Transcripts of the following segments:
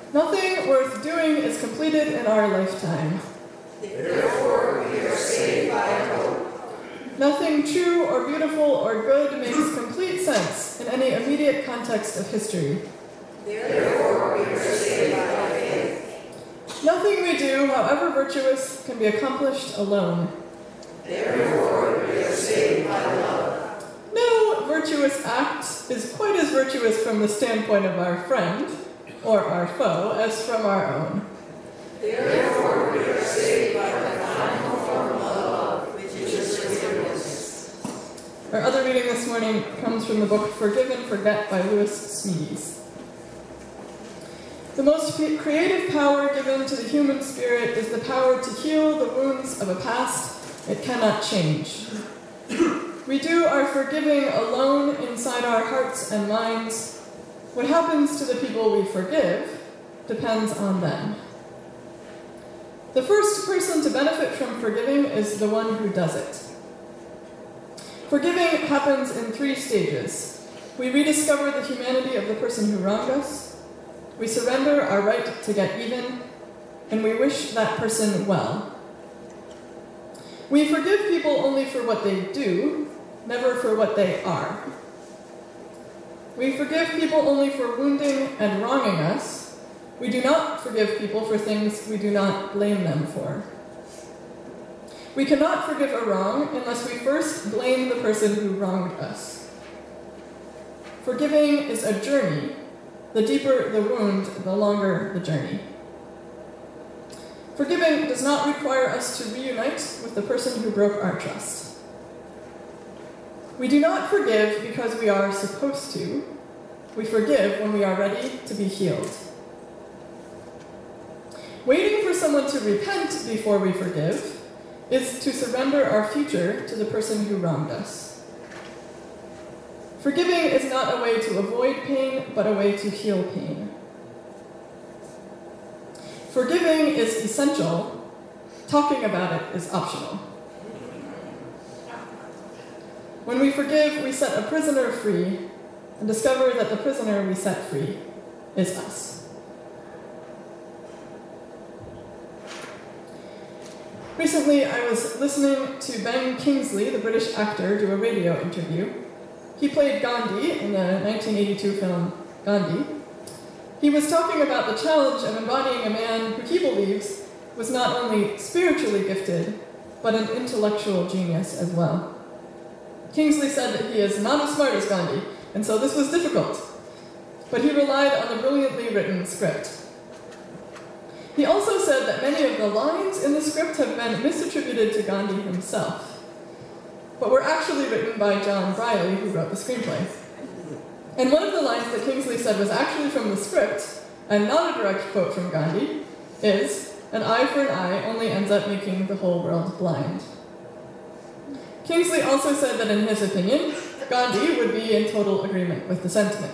Nothing worth doing is completed in our lifetime. Therefore, we are saved by hope. Nothing true or beautiful or good makes complete sense in any immediate context of history. Therefore, we are saved by faith. Nothing we do, however virtuous, can be accomplished alone. Therefore, we are saved by love. No virtuous act is quite as virtuous from the standpoint of our friend, or our foe, as from our own. Therefore, we are saved by the final form of love, which is forgiveness. Our other reading this morning comes from the book Forgive and Forget by Lewis Smedes. The most creative power given to the human spirit is the power to heal the wounds of a past it cannot change. We do our forgiving alone inside our hearts and minds. What happens to the people we forgive depends on them. The first person to benefit from forgiving is the one who does it. Forgiving happens in 3 stages. We rediscover the humanity of the person who wronged us, we surrender our right to get even, and we wish that person well. We forgive people only for what they do, never for what they are. We forgive people only for wounding and wronging us. We do not forgive people for things we do not blame them for. We cannot forgive a wrong unless we first blame the person who wronged us. Forgiving is a journey. The deeper the wound, the longer the journey. Forgiving does not require us to reunite with the person who broke our trust. We do not forgive because we are supposed to. We forgive when we are ready to be healed. Waiting for someone to repent before we forgive is to surrender our future to the person who wronged us. Forgiving is not a way to avoid pain, but a way to heal pain. Forgiving is essential. Talking about it is optional. When we forgive, we set a prisoner free and discover that the prisoner we set free is us. Recently, I was listening to Ben Kingsley, the British actor, do a radio interview. He played Gandhi in the 1982 film Gandhi. He was talking about the challenge of embodying a man who he believes was not only spiritually gifted, but an intellectual genius as well. Kingsley said that he is not as smart as Gandhi, and so this was difficult. But he relied on the brilliantly written script. He also said that many of the lines in the script have been misattributed to Gandhi himself, but were actually written by John Briley, who wrote the screenplay. And one of the lines that Kingsley said was actually from the script, and not a direct quote from Gandhi, is, "An eye for an eye only ends up making the whole world blind." Kingsley also said that in his opinion, Gandhi would be in total agreement with the sentiment.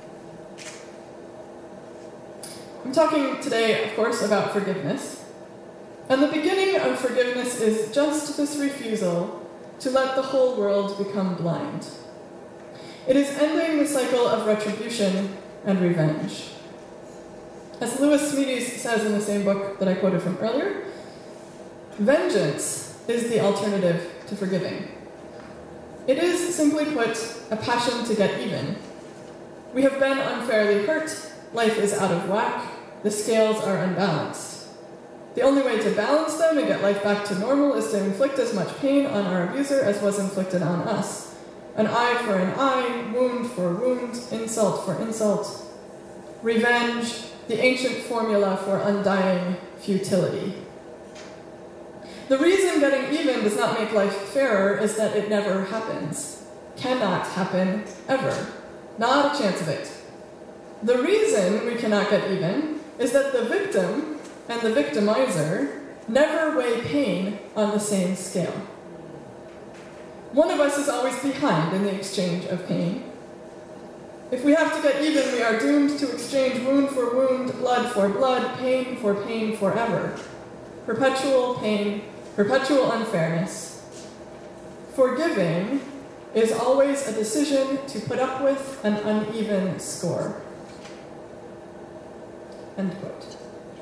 I'm talking today, of course, about forgiveness. And the beginning of forgiveness is just this refusal to let the whole world become blind. It is ending the cycle of retribution and revenge. As Lewis Smedes says in the same book that I quoted from earlier, vengeance is the alternative to forgiving. It is, simply put, a passion to get even. We have been unfairly hurt, life is out of whack, the scales are unbalanced. The only way to balance them and get life back to normal is to inflict as much pain on our abuser as was inflicted on us. An eye for an eye, wound for wound, insult for insult. Revenge, the ancient formula for undying futility. The reason getting even does not make life fairer is that it never happens. Cannot happen, ever. Not a chance of it. The reason we cannot get even is that the victim and the victimizer never weigh pain on the same scale. One of us is always behind in the exchange of pain. If we have to get even, we are doomed to exchange wound for wound, blood for blood, pain for pain forever. Perpetual pain, perpetual unfairness. Forgiving is always a decision to put up with an uneven score. End quote.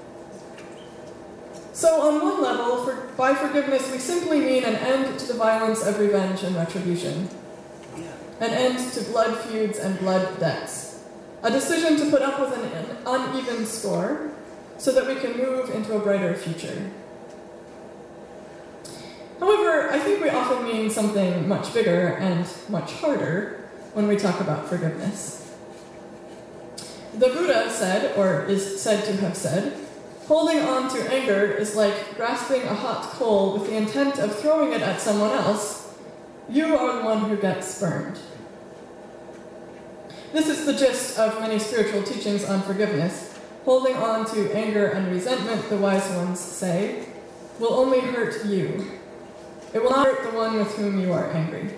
So on one level, by forgiveness, we simply mean an end to the violence of revenge and retribution. An end to blood feuds and blood debts. A decision to put up with an uneven score so that we can move into a brighter future. However, I think we often mean something much bigger and much harder when we talk about forgiveness. The Buddha said, or is said to have said, holding on to anger is like grasping a hot coal with the intent of throwing it at someone else. You are the one who gets burned. This is the gist of many spiritual teachings on forgiveness. Holding on to anger and resentment, the wise ones say, will only hurt you. It will not hurt the one with whom you are angry.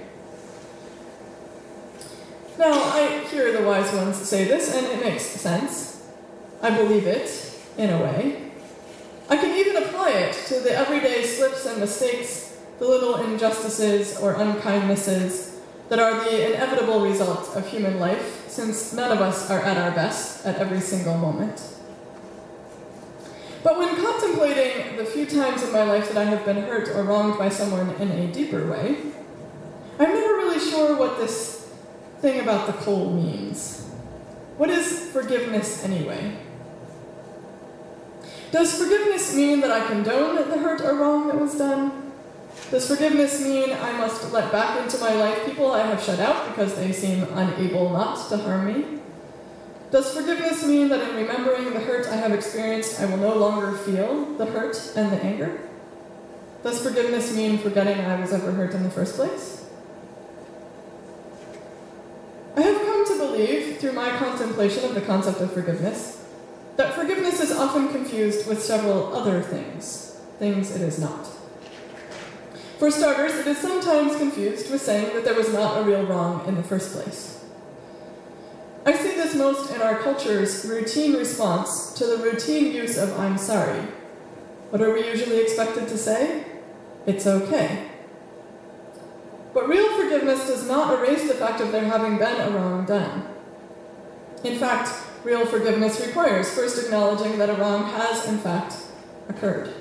Now, I hear the wise ones say this, and it makes sense. I believe it, in a way. I can even apply it to the everyday slips and mistakes, the little injustices or unkindnesses that are the inevitable result of human life, since none of us are at our best at every single moment. But when contemplating the few times in my life that I have been hurt or wronged by someone in a deeper way, I'm never really sure what this thing about the coal means. What is forgiveness anyway? Does forgiveness mean that I condone the hurt or wrong that was done? Does forgiveness mean I must let back into my life people I have shut out because they seem unable not to harm me? Does forgiveness mean that in remembering the hurt I have experienced, I will no longer feel the hurt and the anger? Does forgiveness mean forgetting I was ever hurt in the first place? I have come to believe, through my contemplation of the concept of forgiveness, that forgiveness is often confused with several other things it is not. For starters, it is sometimes confused with saying that there was not a real wrong in the first place. I see this most in our culture's routine response to the routine use of I'm sorry. What are we usually expected to say? It's okay. But real forgiveness does not erase the fact of there having been a wrong done. In fact, real forgiveness requires first acknowledging that a wrong has, in fact, occurred.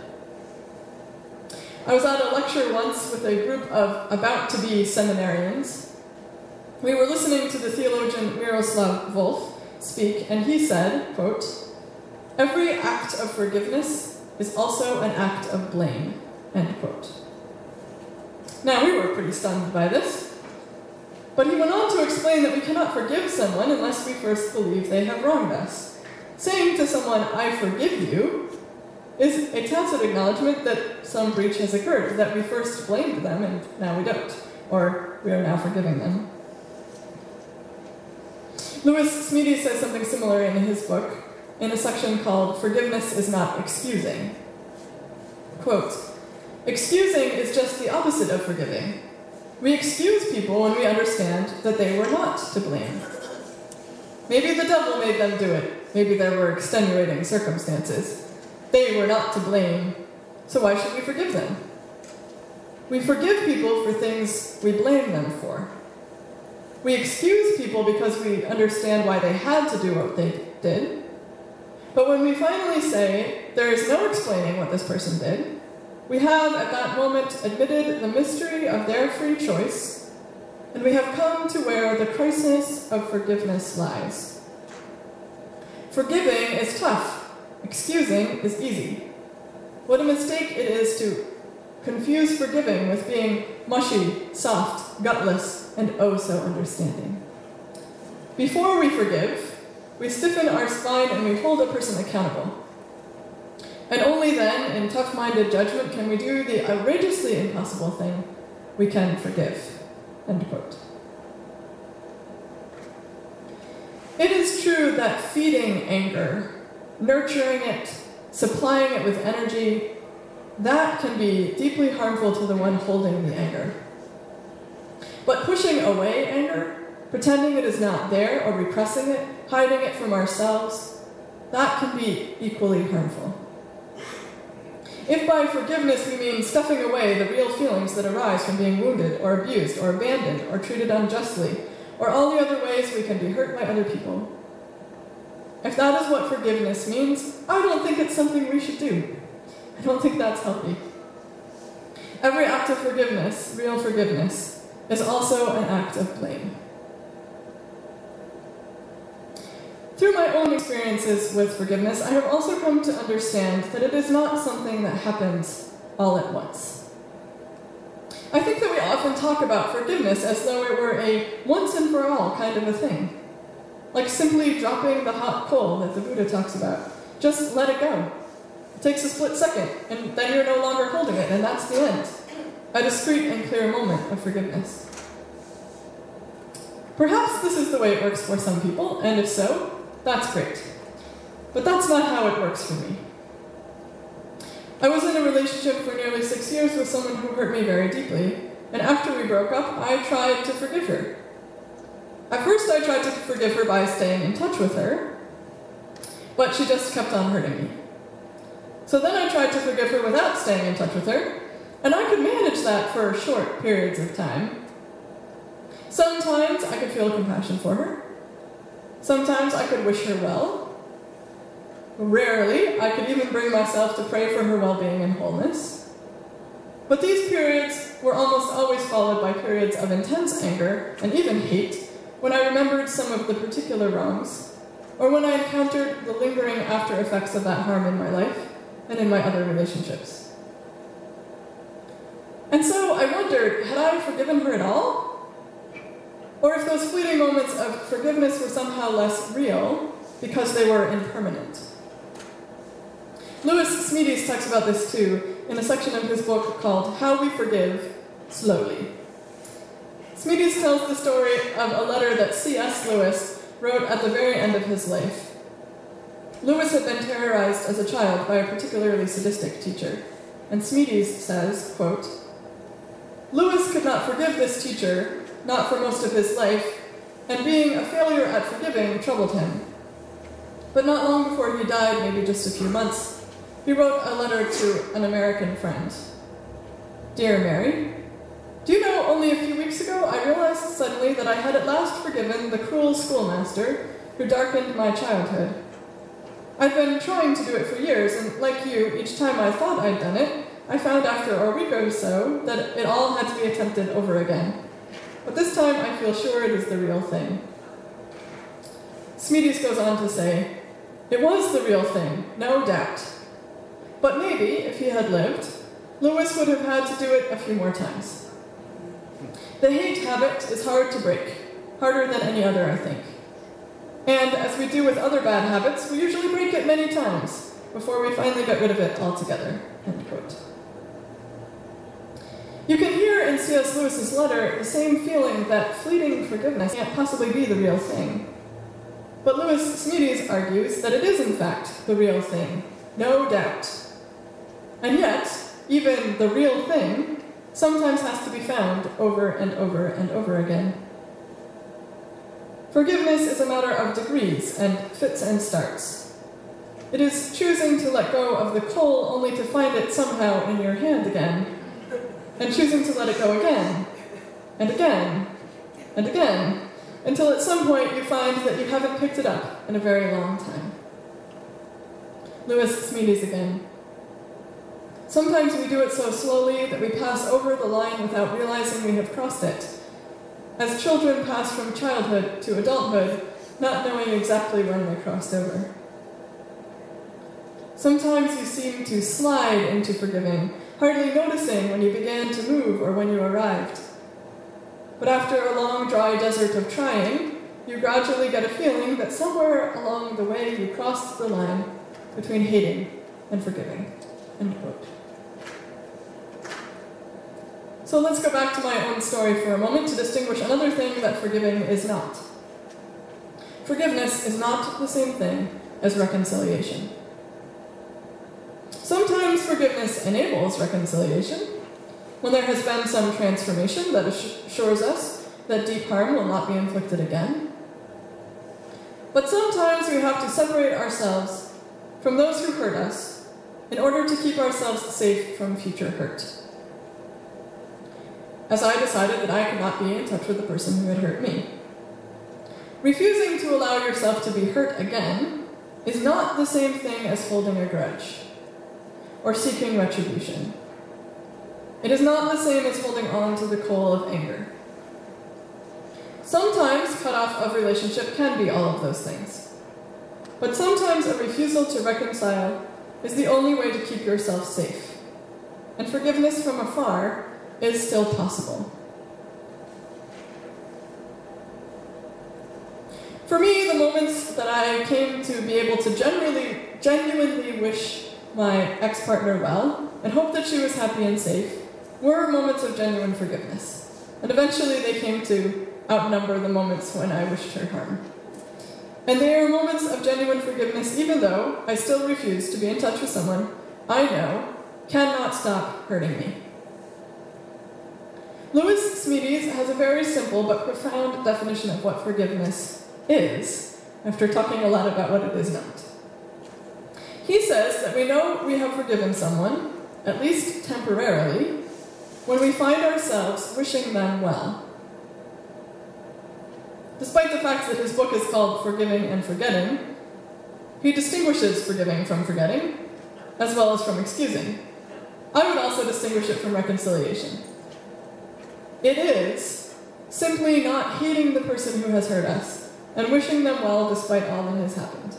I was at a lecture once with a group of about-to-be seminarians. We were listening to the theologian Miroslav Volf speak, and he said, quote, "Every act of forgiveness is also an act of blame," end quote. Now, we were pretty stunned by this, but he went on to explain that we cannot forgive someone unless we first believe they have wronged us. Saying to someone, "I forgive you," is a tacit acknowledgement that some breach has occurred, that we first blamed them and now we don't, or we are now forgiving them. Lewis Smeedy says something similar in his book, in a section called Forgiveness is Not Excusing. Quote, "Excusing is just the opposite of forgiving. We excuse people when we understand that they were not to blame. Maybe the devil made them do it. Maybe there were extenuating circumstances. They were not to blame, so why should we forgive them? We forgive people for things we blame them for. We excuse people because we understand why they had to do what they did. But when we finally say, there is no explaining what this person did, we have at that moment admitted the mystery of their free choice, and we have come to where the crisis of forgiveness lies. Forgiving is tough. Excusing is easy. What a mistake it is to confuse forgiving with being mushy, soft, gutless, and oh so understanding. Before we forgive, we stiffen our spine and we hold a person accountable. And only then, in tough-minded judgment, can we do the outrageously impossible thing: we can forgive. End quote. It is true that feeding anger, nurturing it, supplying it with energy, that can be deeply harmful to the one holding the anger. But pushing away anger, pretending it is not there or repressing it, hiding it from ourselves, that can be equally harmful. If by forgiveness we mean stuffing away the real feelings that arise from being wounded or abused or abandoned or treated unjustly, or all the other ways we can be hurt by other people, If that is what forgiveness means, I don't think it's something we should do. I don't think that's healthy. Every act of forgiveness, real forgiveness, is also an act of blame. Through my own experiences with forgiveness, I have also come to understand that it is not something that happens all at once. I think that we often talk about forgiveness as though it were a once-and-for-all kind of a thing. Like simply dropping the hot coal that the Buddha talks about. Just let it go. It takes a split second, and then you're no longer holding it, and that's the end. A discrete and clear moment of forgiveness. Perhaps this is the way it works for some people, and if so, that's great. But that's not how it works for me. I was in a relationship for nearly 6 years with someone who hurt me very deeply, and after we broke up, I tried to forgive her. At first, I tried to forgive her by staying in touch with her, but she just kept on hurting me. So then I tried to forgive her without staying in touch with her, and I could manage that for short periods of time. Sometimes I could feel compassion for her. Sometimes I could wish her well. Rarely, I could even bring myself to pray for her well-being and wholeness. But these periods were almost always followed by periods of intense anger and even hate when I remembered some of the particular wrongs, or when I encountered the lingering after effects of that harm in my life and in my other relationships. And so I wondered, had I forgiven her at all? Or if those fleeting moments of forgiveness were somehow less real because they were impermanent. Lewis Smedes talks about this too in a section of his book called How We Forgive Slowly. Smedes tells the story of a letter that C.S. Lewis wrote at the very end of his life. Lewis had been terrorized as a child by a particularly sadistic teacher, and Smedes says, quote, "Lewis could not forgive this teacher, not for most of his life, and being a failure at forgiving troubled him. But not long before he died, maybe just a few months, he wrote a letter to an American friend. Dear Mary, do you know, only a few weeks ago I realized suddenly that I had at last forgiven the cruel schoolmaster who darkened my childhood. I've been trying to do it for years, and like you, each time I thought I'd done it, I found after a week or so that it all had to be attempted over again. But this time I feel sure it is the real thing." Smedes goes on to say, "It was the real thing, no doubt. But maybe, if he had lived, Lewis would have had to do it a few more times. The hate habit is hard to break, harder than any other, I think. And as we do with other bad habits, we usually break it many times before we finally get rid of it altogether." End quote. You can hear in C.S. Lewis's letter the same feeling that fleeting forgiveness can't possibly be the real thing. But Lewis Smedes argues that it is in fact the real thing, no doubt. And yet, even the real thing sometimes has to be found over and over and over again. Forgiveness is a matter of degrees and fits and starts. It is choosing to let go of the coal only to find it somehow in your hand again, and choosing to let it go again, and again, and again, until at some point you find that you haven't picked it up in a very long time. Lewis Smedes again. "Sometimes we do it so slowly that we pass over the line without realizing we have crossed it. As children pass from childhood to adulthood, not knowing exactly when they crossed over. Sometimes you seem to slide into forgiving, hardly noticing when you began to move or when you arrived. But after a long, dry desert of trying, you gradually get a feeling that somewhere along the way you crossed the line between hating and forgiving." End quote. So let's go back to my own story for a moment to distinguish another thing that forgiving is not. Forgiveness is not the same thing as reconciliation. Sometimes forgiveness enables reconciliation, when there has been some transformation that assures us that deep harm will not be inflicted again. But sometimes we have to separate ourselves from those who hurt us in order to keep ourselves safe from future hurt. As I decided that I could not be in touch with the person who had hurt me. Refusing to allow yourself to be hurt again is not the same thing as holding a grudge or seeking retribution. It is not the same as holding on to the coal of anger. Sometimes cut off of relationship can be all of those things. But sometimes a refusal to reconcile is the only way to keep yourself safe. And forgiveness from afar is still possible. For me, the moments that I came to be able to genuinely wish my ex-partner well and hope that she was happy and safe were moments of genuine forgiveness. And eventually they came to outnumber the moments when I wished her harm. And they are moments of genuine forgiveness even though I still refuse to be in touch with someone I know cannot stop hurting me. Lewis Smedes has a very simple but profound definition of what forgiveness is, after talking a lot about what it is not. He says that we know we have forgiven someone, at least temporarily, when we find ourselves wishing them well. Despite the fact that his book is called Forgiving and Forgetting, he distinguishes forgiving from forgetting, as well as from excusing. I would also distinguish it from reconciliation. It is simply not hating the person who has hurt us and wishing them well despite all that has happened.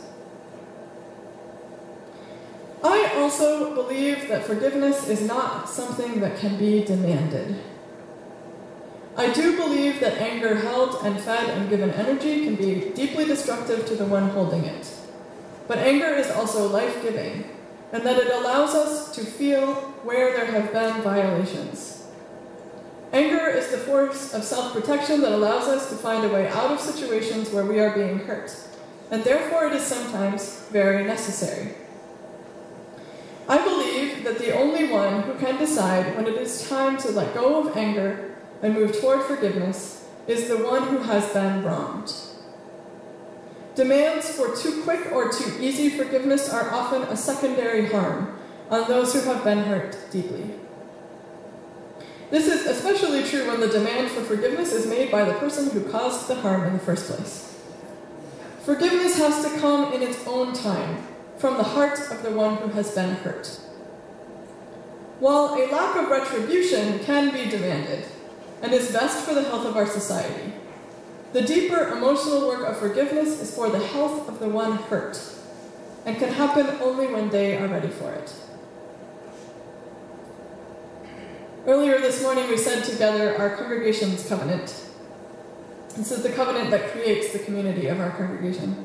I also believe that forgiveness is not something that can be demanded. I do believe that anger held and fed and given energy can be deeply destructive to the one holding it. But anger is also life-giving, and that it allows us to feel where there have been violations. Anger is the force of self-protection that allows us to find a way out of situations where we are being hurt, and therefore it is sometimes very necessary. I believe that the only one who can decide when it is time to let go of anger and move toward forgiveness is the one who has been wronged. Demands for too quick or too easy forgiveness are often a secondary harm on those who have been hurt deeply. This is especially true when the demand for forgiveness is made by the person who caused the harm in the first place. Forgiveness has to come in its own time, from the heart of the one who has been hurt. While a lack of retribution can be demanded, and is best for the health of our society, the deeper emotional work of forgiveness is for the health of the one hurt, and can happen only when they are ready for it. Earlier this morning we said together our congregation's covenant. This is the covenant that creates the community of our congregation.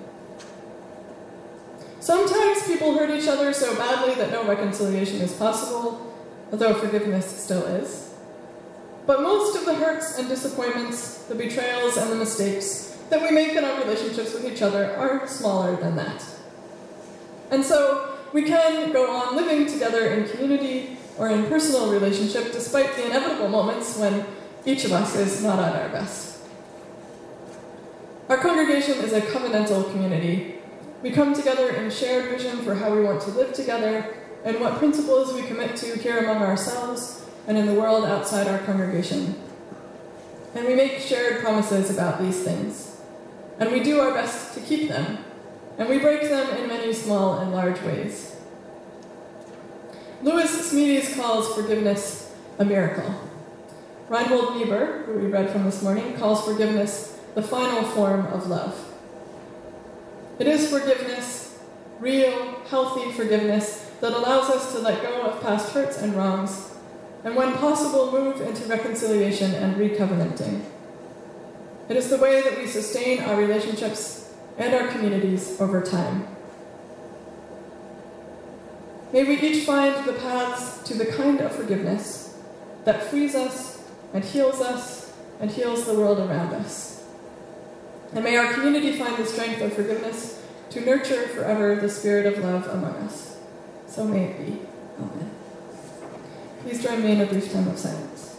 Sometimes people hurt each other so badly that no reconciliation is possible, although forgiveness still is. But most of the hurts and disappointments, the betrayals and the mistakes that we make in our relationships with each other are smaller than that. And so we can go on living together in community or in personal relationship despite the inevitable moments when each of us is not at our best. Our congregation is a covenantal community. We come together in shared vision for how we want to live together and what principles we commit to here among ourselves and in the world outside our congregation. And we make shared promises about these things. And we do our best to keep them. And we break them in many small and large ways. Lewis Smedes calls forgiveness a miracle. Reinhold Niebuhr, who we read from this morning, calls forgiveness the final form of love. It is forgiveness, real, healthy forgiveness, that allows us to let go of past hurts and wrongs, and when possible, move into reconciliation and recovenanting. It is the way that we sustain our relationships and our communities over time. May we each find the paths to the kind of forgiveness that frees us and heals the world around us. And may our community find the strength of forgiveness to nurture forever the spirit of love among us. So may it be. Amen. Please join me in a brief time of silence.